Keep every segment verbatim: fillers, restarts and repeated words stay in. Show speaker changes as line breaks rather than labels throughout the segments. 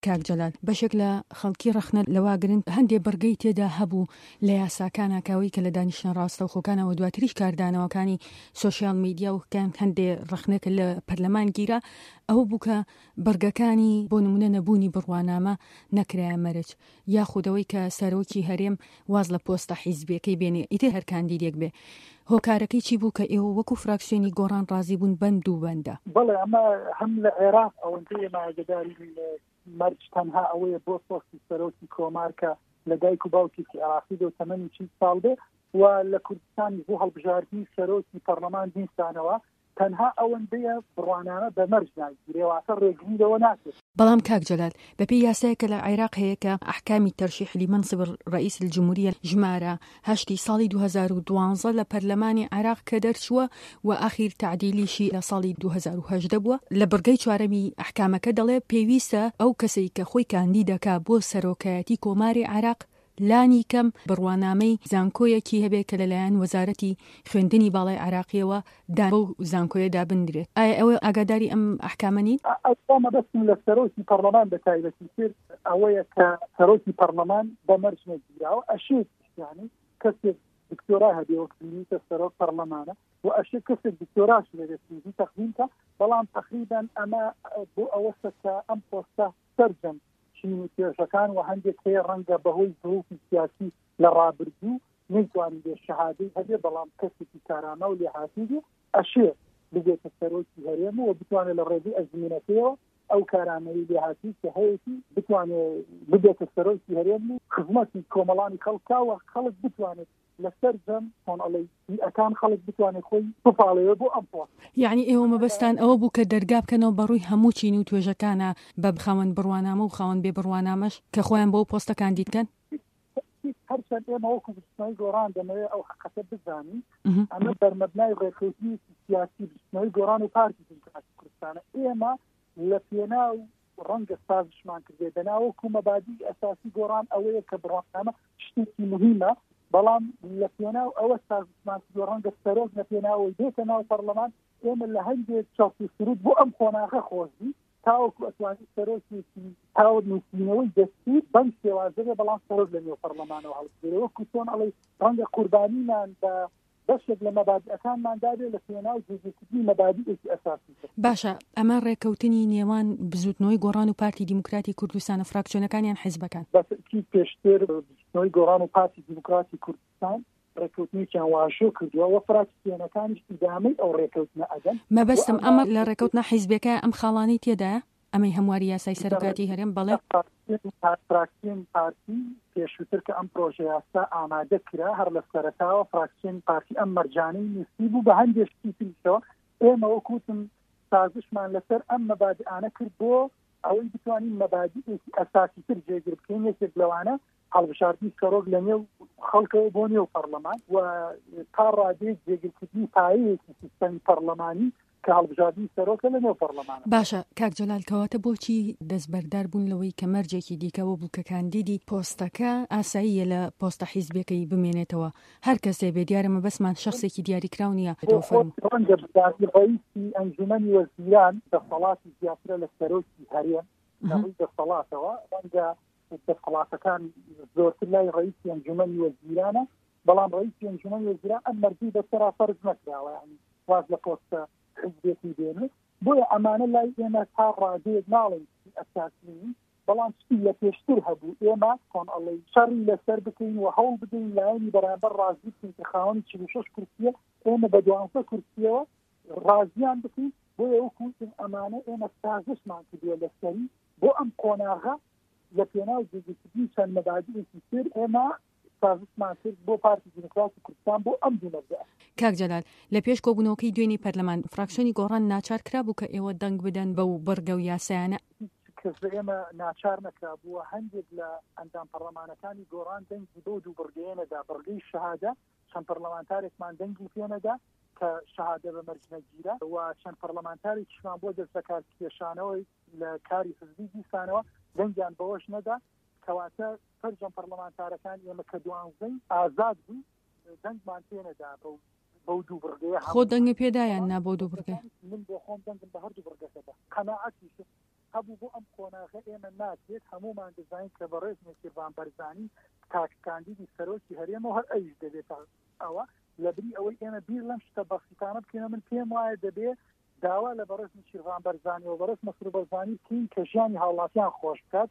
کاک جەلال بەشێک لە خەڵکی ڕەخنە لەواگرن هەندێ بەرگەی تێدا هەبوو لە یاساکانەکەوەی کە لە دانیشتە ڕاستە و خۆکانەوە دواتریش کاردانەوەکانی سۆشیال میدیا و کان هەندێ ڕەخنەکە لە پەرلەمان گیرە ئەوە بوو کە بەرگەکانی بۆ نمونە نەبوونی بڕوانامە نەکرایە مەرج یاخودەوەی کە سەرۆکی هەرێم واز لە پۆستە حیزبیەکەی بێنێ ئیتر هەر کاندیدێک بێ هۆکارەکەی چی بوو کە ئێوە وەکو فراکسیۆنی گۆڕان ڕازی بوون بەند و بەندە؟
بەڵێ ئەمە هەم لە عێراق ئەوەندەیە ماگەداری مەرج تەنها ئەوەیە بۆ پۆستی سەرۆکی کۆمارکە لە دایک و باوکێکی عراقی دە و تەمەنی چی ساڵ بێ و لە کوردستانی بۆ هەڵبژاردنی سەرۆکی پەرلەمان دیستانەوە تەنها ئەوەندەیە بڕوانانە بە مەرج ناگیرێ واتە ڕێگریەوە ناکرێت.
بەڵام کاک جەلال بەپێی یاسایەکە لە عێراق هەیە کە ئەحکامی تەرشیح لمەنصب ڕئیس الجمهوریە ژمارە هەشتی ساڵی دوو هەزار و دوانزە لە پەرلەمانی عێراق کە دەرچووە و ئاخیر تعدیلیشی لە ساڵی دوو هەزار و هەژدە بووە لە بڕگەی چوارەمی ئەحکامەکە دەڵێ پێویستە ئەو کەسەی کە خۆی کاندید دەکا بۆ سەرۆکایەتی کۆماری عێراق لانی کەم بڕوانامەی زانکۆیەکی هەبێت کە لەلایەن وەزارەتی خوێندنی باڵای عراقیەوە دان بۆ زانکۆیە دابندرێت. ئایا ئەوە ئاگاداری ئەم ئەحکامە نین؟
ئەوە بەسم لە سەرۆکی پەرلەمان بە تایبەتی تر ئەوەیە کە سەرۆکی پەرلەمان بە مەرج نەگیراوە ئەشێت یانی کەسێک دکتۆرا هەبێ وەکیلیتە سەرۆک پەرلەمانە و ئەشێت کەسێک دکتۆراش لەدەستی تەقدیمکە بەڵام تقریبا ئەمە بۆ ئەوەسە کە ئەم پۆستە سەرجەم چینوتێژەکان و هەندێک هەیە ڕەنگە بەهۆی ظروفی سیاسی لە ڕابردوو نەیتوانی بێ شەهادەی هەبێ بەڵام کەسێکی کارامە و لێهاتووی ئەشێ ببێتە سەرۆکی هەرێم و بتوانێت لە ڕێگەی ئەزمینەکەیەوە ئەو کارامەی لێهاتووی کە هەیەی بتوانێت ببێتە سەرۆکی هەرێم و خزمەتی کۆمەڵانی خەڵکاوە خەڵک بتوانێت لەسەر جەم کۆنەڵی ئەکان خەڵک بتوانێت خۆی بپاڵەوە بۆ ئەم پۆست.
یعنی ئێوە مەبەستان ئەوە بوو کە دەرگا بکەنەوە بەڕووی هەموو چین و توێژەکانە بە خاوەن بڕوانامە و خاوەن بێ بڕوانامەش کە خۆیان بۆ پۆستە کاندیدکەن؟
هەرچەند ئێمە وەکو بستنەوەی گۆڕان دەمەوێت ئەو حقیقەتە بزانین ئەمە بەرمەبنای ڕێککەوتنی سیاسی بستنەوەی گۆڕان و پارتی دیموکراتی کوردستانە ئێمە لە پێناو ڕەنگە سازشمان کردێ بەناوەکو مەبادی ئەساسی گۆڕان ئەوەیە کە بڕوانامە شتێکی مهمە بەڵام لە پێناو ئەوە سازشمان کردو ڕەنگە سەرۆک لە پێناوەی بێتە ناو پەرلەمان ئێمە لە هەندێک چاوتی سرود بۆ ئەم خۆناغە خۆشی تاوەکو ئەتوانی سەرۆکێکی تاوە نووسینەوەی دەستی بەم شێوازەیە بەڵام سەرۆک لە نێو پەرلەمانەوە هەڵبژێرەوە کوچۆن ئەڵێ ڕەنگە قوربانیمان بە بەشێک لە مەبادیەکانمان دابێت لە پێناو جێگیرکردنی مەبادیێکی ئەساسی.
باشە ئەمە ڕێککەوتنی نێوان بزوتنەوەی گۆڕان و پارتی دیموکراتی کوردستانە فراکسیۆنەکانیان حیزبەکان
بەسکی پێشتر بزوتنەوەی گۆڕان و پارتی دیموکراتی کوردستان ڕێککەوتنییان واژۆ کردووە و فراکسیۆنەکانیش ئیدامەی ئەو ڕێککەوتنە ئەدەن.
مەبەستم ئەمە لە ڕێککەوتنە حیزبەکە ئەم خاڵانی تێدایە ئەمەی هەمواری یاسای سەرۆکاتی هەرێم بەڵێ
فراکسیۆن پارتی پێشووتر کە ئەم پرۆژە یاسا ئامادە کرا هەر لە سەرەتاوە فراکسیۆن پارتی ئەم مەرجانەی نووسی بوو بە هەندێکی تریشەوە ئێمە وەکوتم سازشمان لەسەر ئەم مەبادیانە کرد بۆ ئەوەی بتوانین مەبادیێکی ئەساسی تر جێگیر بکەین یەکێک لەوانە هەڵبژاردننی سەرۆک لە نێو خەڵکەوە بۆ نێو پەرلەمان و تا ڕادەیەک جێگیرکردنی پایەیەکی سیستەمی پەرلەمانی کە هەڵبژاردننی سەرۆکە لە نێو پەرلەمانە.
باشە کاک جەلال کەواتە بۆچی دەستبەردار بوون لەوەی کە مەرجێکی دیکەوە بوو کە کاندیدی پۆستەکە ئاساییە لە پۆستە حیزبەکەی بمێنێتەوە هەر کەسێ بێ دیارەمە بەسمان شخصێکی دیاریکراو نییە
ڕەیسی ئەنجومەنی وەزیران دەسەڵاتی زیاترە لە سەرۆکی هەرێم لەڕووی دەسەڵاتەوە ڕەنگە دەسەڵاتەکان زۆرتر لای ڕەیسی ئەنجومەنی وەزیرانە بەڵام ڕەیسی ئەنجومەنی وەزیران ئەم مەرجی بەسەرا فەرز نەکراوە یعنی واز لە پۆستە حیزبێکی دێنێت بۆیە ئەمانە لای ئێمە تا ڕادەیەک ناڵێن ئەساسی بەڵام شتی لە پێشتر هەبوو ئێمە کۆن ئەڵێ شەڕی لەسەر بکەین و هەوڵ بدەین لایەنی بەرامبەر ڕازی بکەین کە خاوەنی چل و شەش کورسیە ئێمە بە دوانزە کورسیەوە ڕازیان بکەین بۆیە وەکوتم ئەمانە ئێمە سازشمان کردووە لەسەری بۆ ئەم قۆناغە لە پێناو جێگیرکردنی چەند مەبادیێکی تر ئێمە سازشمان کرد بۆ پارتی دیموکراتی کوردستان بۆ ئەم دوو مەبدە.
کاک جەلال لە پێش کۆبوونەوەکەی دوێنی پەرلەمان فراکسیۆنی گۆڕان ناچار کرا بوو کە ئێوە دەنگ بدەن بەو بەرگە و یاسایانە؟
کەس ئێمە ناچار نەکرا بووە هەندێک لە ئەندام پەرلەمانەکانی گۆڕان دەنگی بۆ دوو بڕگەیەنەدا بڕگەی شەهادە چەند پەرلەمانتارێکمان دەنگی پێنەدا کە شەهادە بە مەرج نەگیرە و چەند پەرلەمانتارێکیشمان بۆ دەستەکات کێشانەوەی لە کاری حزبی دیسانەوە دەنگیان بەوەش نەدا کەواتە فەرجەم پەرلەمانتارەکان ئێمە کە دوانزەی ئازاد بوو دەنگمان پێنەدا بەو دوو بڕگەیە
خۆ دەنگی پێدایان نا بۆ دوو بڕگە
من بۆ خۆم دەنگم بە هەردوو بڕگەکەدا قەناعەتیش هەبوو بۆ ئەم قۆناغە ئێمە ناچێت هەمومان دەزانین کە بەڕێز میرزا بەرزانی تاککاندیدی سەرۆکی هەرێمەوە هەر ئەویش دەبێت ئەوە لەبری ئەوەی ئێمە بیر لەم شتە بەسیطانە بکەینە من پێم وایە دەبێت داوا لە بەڕێز میرزا بەرزانی و بەڕێز مەسرور بەرزانی بکەین کە ژیانی هاوڵاتیان خۆش بکات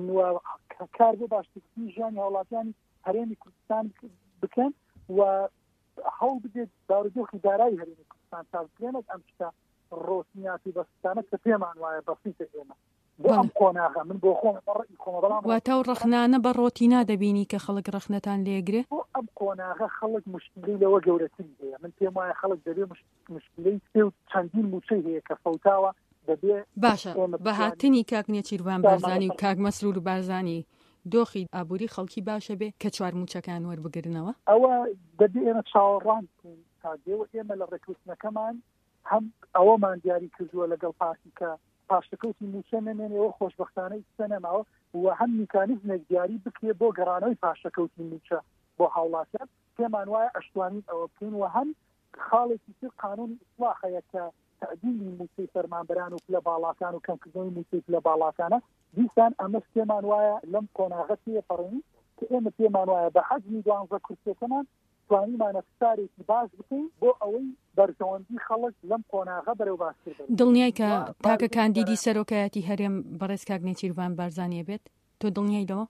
کار بۆ باشترسینی ژیانی هاوڵاتیانی هەرێمی کوردستان بکەن و هەوڵ بدێت داورودۆخی دارایی هەرێمی کوردستان تا بکرێنێت ئەم شتە ڕۆسنیاتی بەستانە کە پێمان وایە بەسیطە ئێمە بۆ ئەم قۆناغە من بۆ خۆم ڕێی خۆمە بەڵام
واتە و ڕخنانە بە ڕۆتینا دەبینی کە خەڵک ڕخنەتان لێگرێ
بۆ ئەم قۆناغە خەڵک مشکلەی لەوە گەورەتری هەیە من پێم وایە خەڵک دەبێ مشکلەی پێ و چەندین موچەی هەیە کە فەوتاوە دەبێ
باشە بە هاتنی کاک نێچیروان بارزانی و کاک مەسرور بارزانی دۆخی ئابووری خەڵکی باشە بێ کە چوار موچەکان وەربگرنەوە
ئەوە دەبێ ئێمە چاوەڕوان بکەین تا دێوە ئێمە لە ڕێکوتنەکەمان هەم ئەوەمان دیاری کردووە لەگەڵ پارتی کە پاشەکەوتی موچە نەمێنێەوە خۆشبەختانەی سەنەماوە و هەم میکانیزمێک دیاری بکرێ بۆ گەڕانەوەی پاشەکەوتی موچە بۆ هاوڵاتیان پێمان وایە ئەشتوانین ئەوە بکەین و هەم خاڵێکی تر قانونی ئیسلاحەیە کە تعدیلی موچەی فەرمانبەران و پلە باڵاکان و کەمکردنەوەی موچەی پلە باڵاکانە دیسان ئەمەش پێمان وایە لەم قۆناغە تێپەڕین کە ئێمە پێمان وایە بە حەجمی دوانزە کورسەکەمان توانیمانە فتارێکی باش بکەین بۆ ئەوەی بەرژەوەندی خەڵک لەم قۆناغە بەرەو باشتر بێت.
دڵنیای کە تاکە کاندیدی سەرۆکایەتی هەرێم بەڕێز کاک نێچیروان بارزانیە بێت تۆ دڵنیای لەوە؟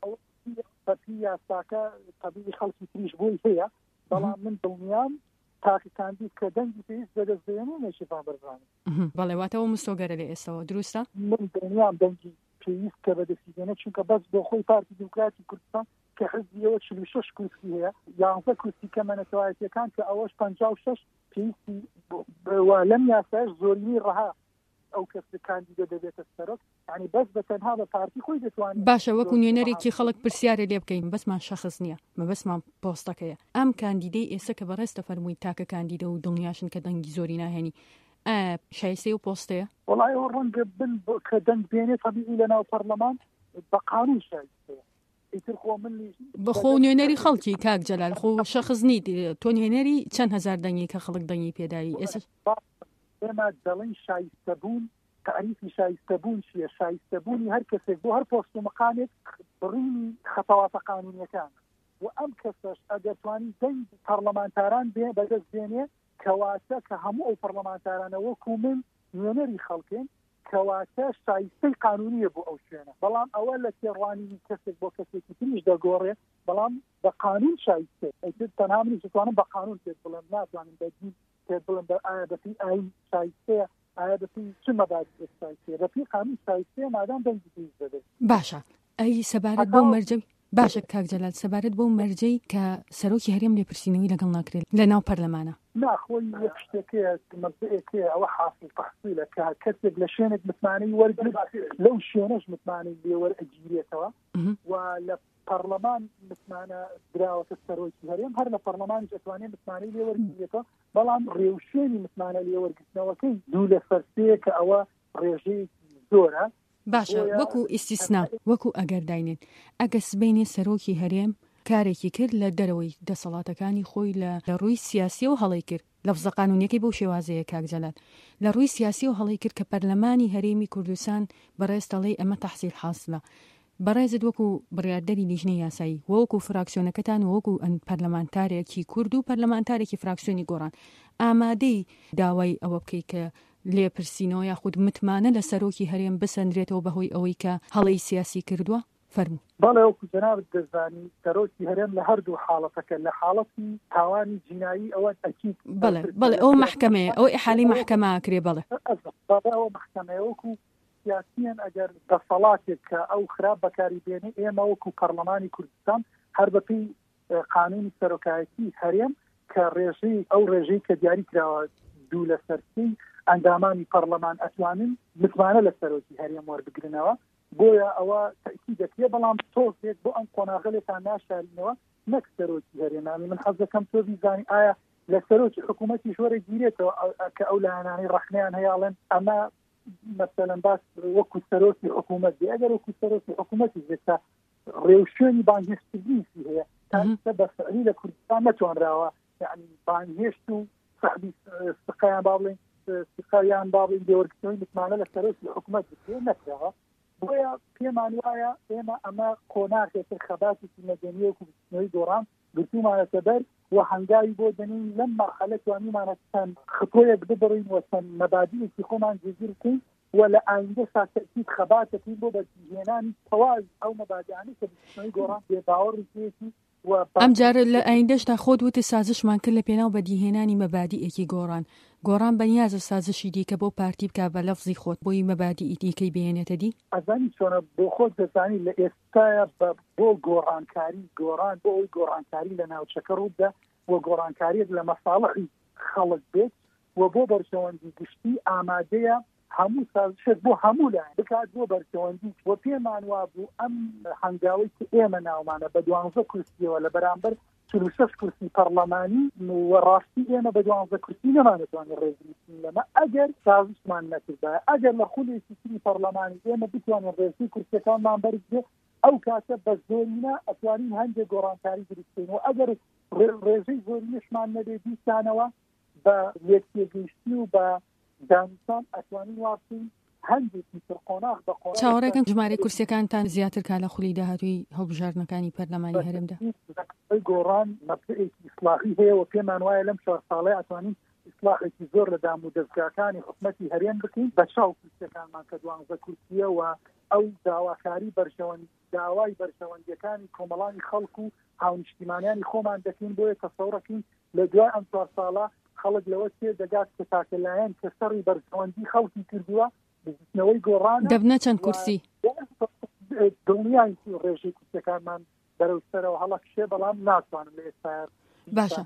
بەپی یاساکە تەبیعی خەڵکی تریش بۆی هەیە بەڵام من دڵنیام تاکە کاندید کە دەنگی پێویست بەدەستبێنێ نێچیروان بارزانی.
بەڵێ واتەوە مستۆگەرە لێ ئێستەوە دروستە؟
من دڵنیام دەنگی پێویست کە بەدەستبێنێ چونکە بەس بۆ خۆی پارتی دیموکراتی کوردستان کە حزبیەوە چل و شەش کورسی هەیە یانزە کورسی کە مەنەتەوایەتیەکان کە ئەوەش پەنجا و شەش پێویستی لەم یاسایش زۆرینەی ڕەها ئەو کەس کاندیدە دەبێتە سەرۆک یعنی بەس بە تەنها بە پارتی خۆی دەتوانێت.
باشە وەکو نوێنەرێکی خەڵک پرسیارە لێ بکەین بەسمان شەخص نییە مەبەسمان پۆستەکەیە ئەم کاندیدەی ئێستا کە بەڕێستە فەرمووی تاکە کاندیدە و دڵنیاشن کە دەنگی زۆری ناهێنی شایستەی و پۆستەیە؟
وەڵای ئەو ڕەنگە بن کە دەنگ بێنێت تەبیعی لەناو پەرلەمان بە قانون شایستەیە
بەخۆ نوێنەری خەڵکی کاک جەلال خۆ شەخص نیت تۆ نوێنەری چەند هەزار دەنگی کە خەڵک دەنگی پێداوی ئێستا
ئێمە دەڵێن شایستەبوون تعریفی شایستەبوون چییە؟ شایستەبوونی هەر کەسێک بۆ هەر پۆست و مەقامێک بڕینی خەتەواتە قانونیەکان و ئەم کەسەش ئەگەر توانی دەنگ پەرلەمانتاران بێ بەدەست بێنێ کەواتە کە هەموو ئەو پەرلەمانتارانە وەکو من نوێنەری خەڵکێن کەواتە شایستەی قانونیە بۆ ئەو شوێنە بەڵام ئەوە لە تێڕوانی کەسێک بۆ کەسێکی تریش دەگۆڕێ بەڵام بە قانون شایستێ تەنها منیش دەتوانم بە قانون پێت بڵێم ناتوانم بەدین پێت بڵێم ئایا بەپی ئاین شایستەیە ئایا بەپی چ مەبادی شایستەیە بەپی قانون شایستەیە مادام دەنگی پێویست دەبێت.
باشە ئەی سەبارەت بۆ مەرجەوی باشە کاک جەلال سەبارەت بۆ مەرجەی کە سەرۆکی هەرێم لێپرسینەوەی لەگەڵ ناکرێت لە ناو پەرلەمانە
ناخۆی یەک شتێکەیە مەبدەیەکەیە ئەوە حاصل تەحصیلە کە کەسێک لە شوێنێک متمانەی وەرگرت لەو شوێنەش متمانەی لێ وەرئەگیرێتەوە و لە پەرلەمان متمانە دراوەتە سەرۆکی هەرێم هەر لە پەرلەمانی دەتوانێت متمانەی لێ وەرگرێتەوە بەڵام ڕێوشێنی متمانە لێ وەرگرتنەوەکەی دوو لە سەرسەیە کە ئەوە ڕێژەیەکی زۆرە.
باشە وەکو ئیسیسنا وەکو ئەگەرداینێن ئەگە سبەینێ سەرۆکی هەرێم کارێکی کرد لە دەرەوەی دەسەڵاتەکانی خۆی لە ڕووی سیاسی و هەڵی کرد لەفزە قانونیەکەی بەو شێوازەیە کاک جەلال لە ڕووی سیاسی و هەڵی کرد کە پەرلەمانی هەرێمی کوردستان بەڕێز دەڵێ ئەمە تەحسیل حاصلە بەڕێزت وەکو بڕیاردەری لیژنەی یاسایی وەکو فراکسیۆنەکەتان وەکو ئەن پەرلەمانتارێکی کورد و پەرلەمانتارێکی فراکسیۆنی گۆڕان ئامادەی داوای ئەوە بکەی کە لێپرسینەوە یاخود متمانە لە سەرۆکی هەرێم بسەندرێتەوە بەهۆی ئەوەی کە هەڵی سیاسی کردووە فەرموو.
بەڵێ وەکو جەنابەت دەزانی سەرۆکی هەرێم لە هەردوو حاڵەتەکە لە حاڵەتی تاوانی جینایی ئەوە ئەکید
بەڵێ بەڵێ ئەو محکەمەیە ئەو ئیحالی محکەمە کرێ بەڵێ
ئەوە محکەمەیە وەکو سیاسیان ئەگەر دەسەڵاتێک کە ئەو خراپ بەکاری بێنێ ئێمە وەکو پەرلەمانی کوردستان هەر بەپێی قانونی سەرۆکایەتی هەرێم کە ڕێژەی ئەو ڕێژەی کە دیاری کراوە دوو لە سەرسی ئەندامانی پەرلەمان ئەتوانن متمانە لە سەرۆکی هەرێم وەربگرنەوە بۆیە ئەوە تەکید دەکرێت بەڵام تۆزێک بۆ ئەم قۆناغەلێکان ناشارینەوە نەک سەرۆکی هەرێمانی من حەز دەکەم تۆ بیزانی ئایا لە سەرۆکی حکوومەتی ژوەرە گیرێتەوە کە ئەو لایەنانی ڕەخنەیان هەیەڵێن ئەمە مثلەن باس وەکو سەرۆکی حکوومەت بێ ئەگەر وەکو سەرۆکی حکوومەتی بێتە ڕێوشێنی بانگهێشتگی هەیە تا بە فعلی لە کوردستان نەتوانراوە یعنی بانگهێشت و صاحبی سقیان با بڵێن سقایان باڵی دێوەرگرتنەوەی متمانە لە سەرۆکی حکوومەت بکرێ نەکراوە بۆیە پێمان وایە ئێمە ئەمە قۆناغێتر خەباتێکی مەدەنیە و کوردستنەوەی گۆڕان گرتومانەتە بەر و هەنگاوی بۆ دەنین لەم مەرحەلە توانیمانە چەند خطوەیەک ببڕین و چەند مەبادیەکی خۆمان جێگیر بکەین و لە ئایندە ساسەتیت خەباتەکەین بۆ بەرهێنانی تەواو ئەو مەبادیانەی کە کوردستنەوەی گۆڕان بێباوەڕی پێێتی
ئەم جارە لە ئایندەشتا خۆت وتە سازشمان کرد لە پێناو بەدیهێنانی مەبادیئێکی گۆڕان گۆڕان بەنیازە سازشی دیکە بۆ پارتی بکە بە لەفزی خۆت بۆی مەبادیئی دیکەی بێنێتە دی
ئەزانی چۆنە بۆ خۆت دەزانی لە ئێستاە بۆ گۆڕانکاری گۆڕان بۆ ئەوی گۆڕانکاری لە ناوچەکە ڕوودا و گۆڕانکاریت لە مەساڵحی خەڵک بێت و بۆ بەرژەوەندی گشتی ئامادەیە هەموو سازشت بۆ هەموو لایەن بکات بۆ بەرژەوەندی و پێمان وا بوو ئەم هەنگاوەی کە ئێمە ناومانە بە دوانزە کورسیەوە لە بەرامبەر چل و شەش کورسی پەرلەمانی و ڕاستی ئێمە بە دوانزە کورسی نەمانەتوانێت ڕێزی لەمە ئەگەر سازشمان نەکردایە ئەگەر لە خولێکی تری پەرلەمانی ئێمە بتوانین ڕێزی کورسەکانمان بەرزێ ئەو کاتە بە زۆرینە ئەتوانین هەندێک گۆڕانکاری دروستکەین و ئەگەر ڕێژەی زۆرینەشمان نەبێ دیسانەوە بە یەکتێگەیشتی و بە دانیشتان ئەتوانین وابکەین هەندێکی تر قۆناغ بە قۆناغ
چاوەڕێکم ژمارەی کورسەکانتان زیاتر کا لە خولی داهاتووی هەڵبژاردنەکانی پەرلەمانی هەرێمدا
گۆڕان مەبدەئێکی ئیسلاحی هەیە و پێمان وایە لەم چوار ساڵەیە ئەتوانین ئیسلاحێکی زۆر لە دام و دەستگاکانی حکومەتی هەرێم بکەین بە چاو کورسەکانمان کە دوانزە کورسیە و ئەو داواکاری بەرژەوەندی داوای بەرژەوەندیەکانی کۆمەڵانی خەڵکو و هاونیشتیمانیانی خۆمان دەکەین بۆیە تەسەوڕەکەین لە دوای ئەم چوار ساڵە خەڵک لەوە تێ دەگات کە تاکەلایەن کە سەڕی بەرژەوەندی خەڵکی کردووە بزنەوەی گۆڕان
دەبنە چەند کورسی
دڵنیای ڕێژەی کورسەکانمان بەرەوسەرەوە هەڵە کشێ بەڵام ناتوانم لە ئێستا
باشە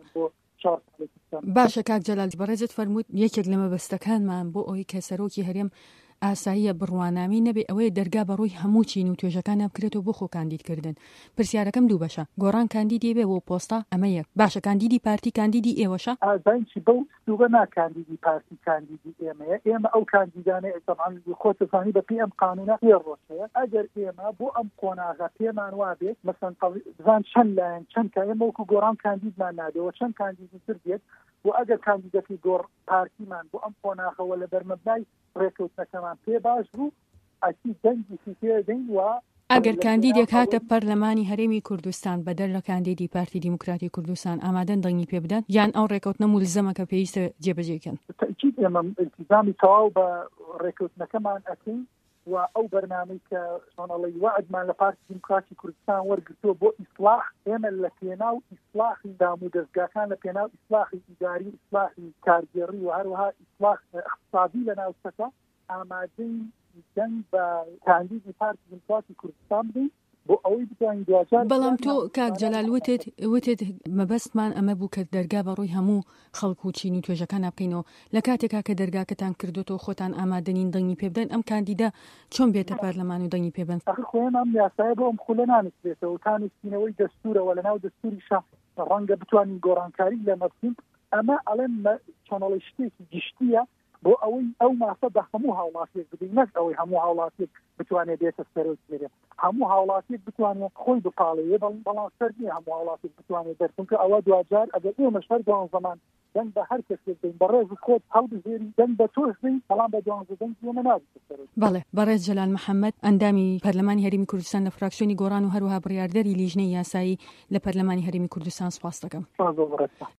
باشە کاک جەلال بەڕێزت فەرمووت یەکێک لە مەبەستەکانمان بۆ ئەوەی کە سەرۆکی هەرێم ئاساییە بڕوانامی نەبێ ئەوەیە دەرگا بەڕووی هەموو چین و توێژەکان بکرێتەوە بۆ خۆ کاندیدکردن پرسیارەکەم دوو بەشە گۆڕان کاندیدی بێ بۆ پۆستا ئەمە یەک باشە کاندیدی پارتی کاندیدی ئێوەشە
ئازانچی بەو ستوبە ناکاندیدی پارتی کاندیدی ئێمەیە ئێمە ئەو کاندیدانەیە تەمان خۆتەزانی بە پێ ئەم قانونە پێ ڕۆژەیە ئەگەر ئێمە بۆ ئەم قۆناغا پێمان وابێت مەسەن بزان چەند لایەن چەند کە ئێمە وەکو گۆڕان کاندیدمان نادەوە چەند کاندیدی تر بێت و ئەگەر کاندیدەکەی گۆڕ پارتیمان بۆ ئەم قۆناغەوە لە بەرمەبنای ڕێکەوتنەکەمان پێ باش بوو ئەکی دەنگی پێدەین و
ئەگەر کاندیدێک هاتە پەرلەمانی هەرێمی کوردستان بەدەر لە کاندیدی پارتی دیموکراتی کوردستان ئامادەن دەنگی پێ بدەن یان ئەو ڕێکەوتنە مولزەمەکە پێویستە جێبەجێکەن
تەکید ئێمە التیزامی تەواو بە ڕێکەوتنەکەمان ئەکەین و ئەو بەرنامەی کە شۆنەڵی وعدمان لە پارتی دیموکراتی کوردستان وەرگرتووە بۆ ئیسلاح ئێمە لە پێناو ئیسلاحی دام و دەستگاکان لە پێناو ئیسلاحی ئیداری ئیسلاحی کارگێڕی و هەروەها ئیسلاح اقتصادی لە ناوچەکە ئامادەی دەنگ بە کاندیدی پارتی دیموکراتی کوردستان بدەین بۆ ئەوەی بتوانین دوجار
بەڵام تۆ کاک جەلال وتت وتت مەبەستمان ئەمە بوو کە دەرگا بەڕووی هەموو خەڵک و چین و توێژەکان بکەینەوە لە کاتێکا کە دەرگاکەتان کردوتەوە خۆتان ئامادەنین دەنگی پێ بدەن ئەم کاندیدا چۆن بێتە پەرلەمان و دەنگی پێ بدەن
خۆیان ئەم یاسایە بۆ ئەم خولە نانووسێتەوە تانووسینەوەی دەستورەوە لەناو دەستوریشە ڕەنگە بتوانین گۆڕانکاری لەمە بکەین ئەمە ئەڵێن چۆنەڵی شتێکی گشتیە بۆ ئەوەی ئەو ماسە بە هەموو هاوڵاتیەک بدەین نەک ئەوەی هەموو هاوڵاتیەک بتوانێت بێتە سەرۆکێرە هەموو هاوڵاتیەک بتوانێت خۆی بپاڵێ بەڵام سەر نییە هەموو هاوڵاتیەک بتوانێت دەرچونکە ئەوە دوجار ئەگەر ئێمە شەر دوان زەمان دەنگ بە هەر کەسێک بدەین بە ڕێز خۆت هەڵبژێری دەنگ بە تۆش بدەین بەڵام بە دوانزە دەنگ ئێمە نابێتە سەرۆک
بەڵێ بەڕێز جەلال محەممەد ئەندامی پەرلەمانی هەرێمی کوردستان لە فراکسیۆنی گۆڕان و هەروەها بڕیاردەری لیژنەی یاسایی لە پەرلەمانی هەرێمی کوردستان سپاس دەکەم.